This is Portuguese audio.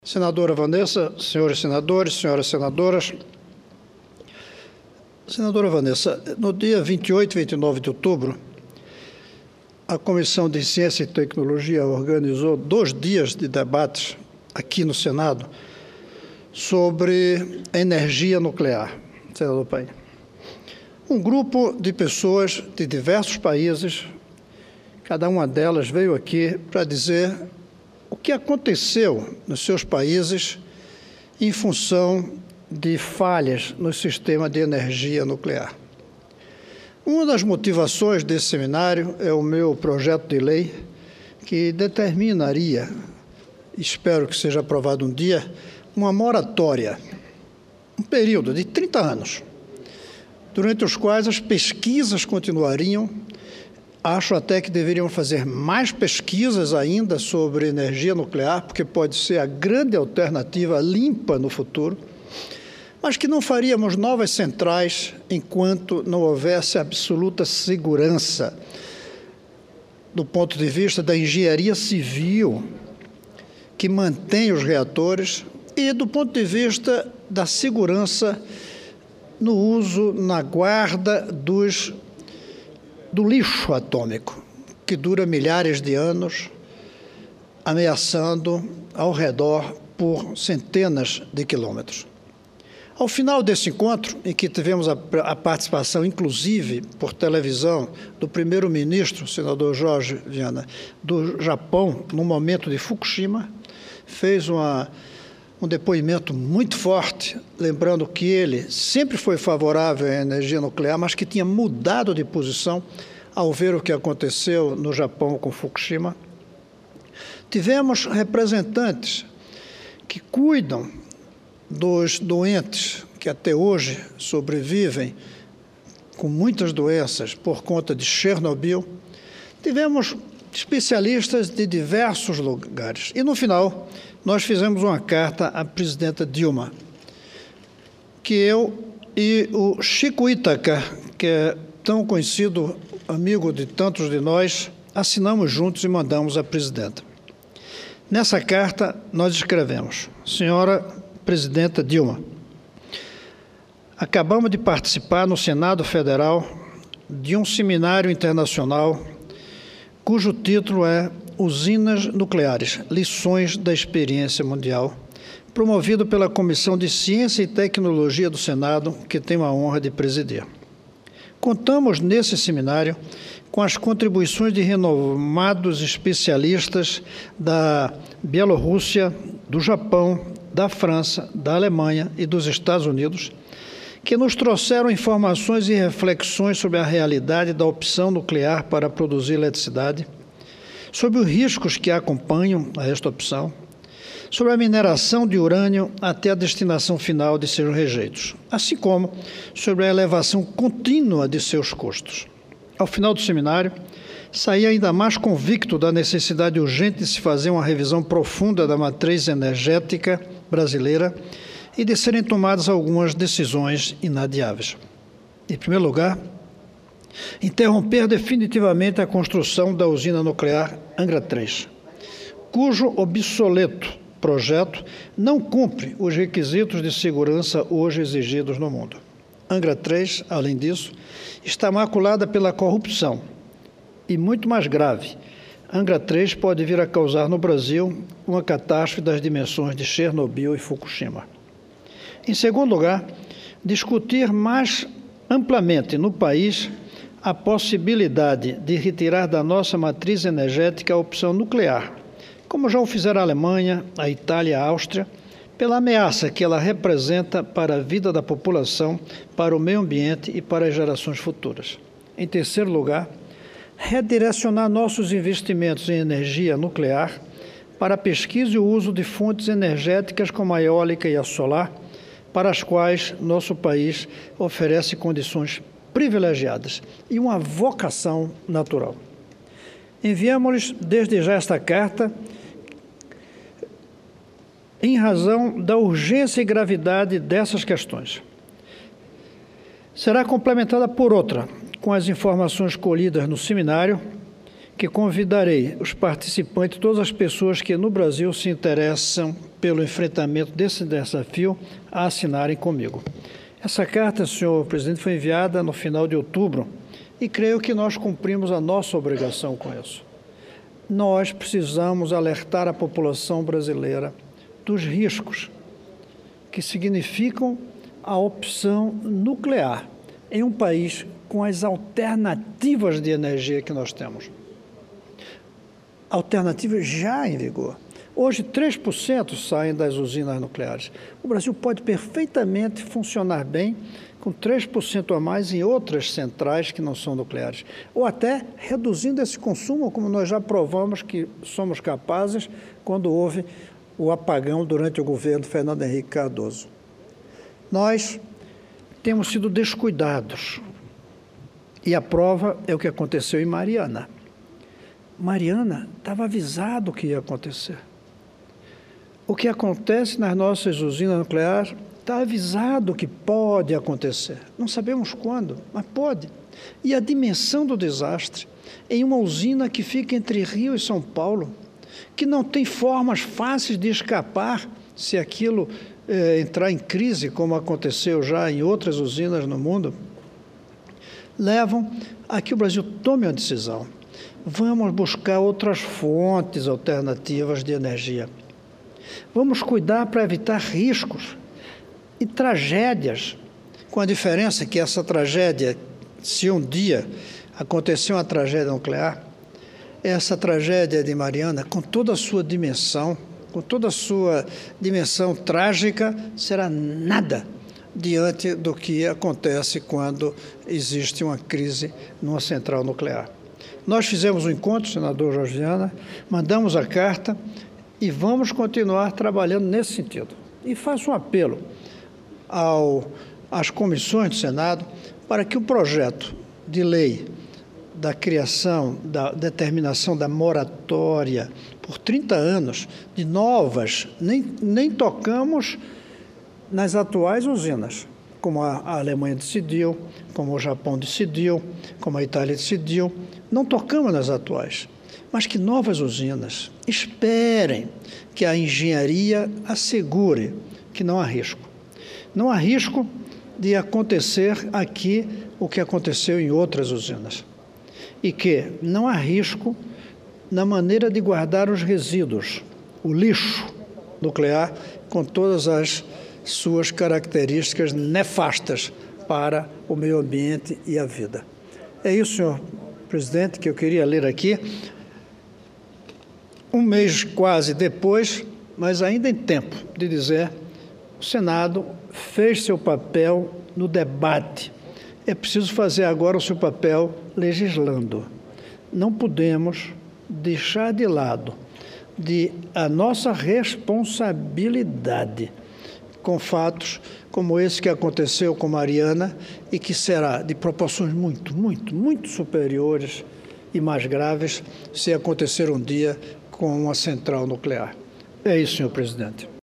Senadora Vanessa, senhores senadores, senhoras senadoras. Senadora Vanessa, no dia 28 e 29 de outubro, a Comissão de Ciência e Tecnologia organizou 2 dias de debates aqui no Senado sobre energia nuclear. Senador Paim. Um grupo de pessoas de diversos países, cada uma delas veio aqui para dizer o que aconteceu nos seus países em função de falhas no sistema de energia nuclear. Uma das motivações desse seminário é o meu projeto de lei que determinaria, espero que seja aprovado um dia, uma moratória, um período de 30 anos, durante os quais as pesquisas continuariam. Acho até que deveriam fazer mais pesquisas ainda sobre energia nuclear, porque pode ser a grande alternativa limpa no futuro, mas que não faríamos novas centrais enquanto não houvesse absoluta segurança do ponto de vista da engenharia civil que mantém os reatores e do ponto de vista da segurança no uso, na guarda do lixo atômico, que dura milhares de anos, ameaçando ao redor por centenas de quilômetros. Ao final desse encontro, em que tivemos a participação, inclusive por televisão, do primeiro-ministro, senador Jorge Viana, do Japão, no momento de Fukushima, fez um depoimento muito forte, lembrando que ele sempre foi favorável à energia nuclear, mas que tinha mudado de posição ao ver o que aconteceu no Japão com Fukushima. Tivemos representantes que cuidam dos doentes que até hoje sobrevivem com muitas doenças por conta de Chernobyl. Tivemos especialistas de diversos lugares. E, no final, nós fizemos uma carta à presidenta Dilma, que eu e o Chico Ítaca, que é tão conhecido amigo de tantos de nós, assinamos juntos e mandamos à presidenta. Nessa carta, nós escrevemos: Senhora Presidenta Dilma, acabamos de participar no Senado Federal de um seminário internacional cujo título é Usinas Nucleares, Lições da Experiência Mundial, promovido pela Comissão de Ciência e Tecnologia do Senado, que tenho a honra de presidir. Contamos nesse seminário com as contribuições de renomados especialistas da Bielorrússia, do Japão, da França, da Alemanha e dos Estados Unidos, que nos trouxeram informações e reflexões sobre a realidade da opção nuclear para produzir eletricidade, sobre os riscos que acompanham a esta opção, sobre a mineração de urânio até a destinação final de seus rejeitos, assim como sobre a elevação contínua de seus custos. Ao final do seminário, saí ainda mais convicto da necessidade urgente de se fazer uma revisão profunda da matriz energética brasileira e de serem tomadas algumas decisões inadiáveis. Em primeiro lugar, interromper definitivamente a construção da usina nuclear Angra 3, cujo obsoleto projeto não cumpre os requisitos de segurança hoje exigidos no mundo. Angra 3, além disso, está maculada pela corrupção e, muito mais grave, Angra 3 pode vir a causar no Brasil uma catástrofe das dimensões de Chernobyl e Fukushima. Em segundo lugar, discutir mais amplamente no país a possibilidade de retirar da nossa matriz energética a opção nuclear, como já o fizeram a Alemanha, a Itália e a Áustria, pela ameaça que ela representa para a vida da população, para o meio ambiente e para as gerações futuras. Em terceiro lugar, redirecionar nossos investimentos em energia nuclear para a pesquisa e o uso de fontes energéticas como a eólica e a solar, para as quais nosso país oferece condições privilegiadas e uma vocação natural. Enviamos-lhes desde já esta carta em razão da urgência e gravidade dessas questões. Será complementada por outra, com as informações colhidas no seminário, que convidarei os participantes, todas as pessoas que no Brasil se interessam pelo enfrentamento desse desafio, a assinarem comigo. Essa carta, senhor presidente, foi enviada no final de outubro e creio que nós cumprimos a nossa obrigação com isso. Nós precisamos alertar a população brasileira dos riscos que significam a opção nuclear em um país com as alternativas de energia que nós temos. Alternativas já em vigor. Hoje, 3% saem das usinas nucleares. O Brasil pode perfeitamente funcionar bem com 3% a mais em outras centrais que não são nucleares. Ou até reduzindo esse consumo, como nós já provamos que somos capazes quando houve o apagão durante o governo Fernando Henrique Cardoso. Nós temos sido descuidados. E a prova é o que aconteceu em Mariana. Mariana estava avisado o que ia acontecer. O que acontece nas nossas usinas nucleares está avisado que pode acontecer. Não sabemos quando, mas pode. E a dimensão do desastre em uma usina que fica entre Rio e São Paulo, que não tem formas fáceis de escapar se aquilo entrar em crise, como aconteceu já em outras usinas no mundo, levam a que o Brasil tome uma decisão. Vamos buscar outras fontes alternativas de energia. Vamos cuidar para evitar riscos e tragédias, com a diferença que essa tragédia, se um dia acontecer uma tragédia nuclear, essa tragédia de Mariana, com toda a sua dimensão, trágica, será nada diante do que acontece quando existe uma crise numa central nuclear. Nós fizemos um encontro, senador Jorge Viana, mandamos a carta e vamos continuar trabalhando nesse sentido. E faço um apelo às comissões do Senado para que o projeto de lei da criação, da determinação da moratória por 30 anos de novas, nem tocamos nas atuais usinas, como a Alemanha decidiu, como o Japão decidiu, como a Itália decidiu, não tocamos nas atuais, mas que novas usinas esperem que a engenharia assegure que não há risco. Não há risco de acontecer aqui o que aconteceu em outras usinas. E que não há risco na maneira de guardar os resíduos, o lixo nuclear, com todas as suas características nefastas para o meio ambiente e a vida. É isso, senhor presidente, que eu queria ler aqui. Um mês quase depois, mas ainda em tempo de dizer, o Senado fez seu papel no debate. É preciso fazer agora o seu papel legislando. Não podemos deixar de lado a nossa responsabilidade com fatos como esse que aconteceu com Mariana e que será de proporções muito superiores e mais graves se acontecer um dia com uma central nuclear. É isso, senhor presidente.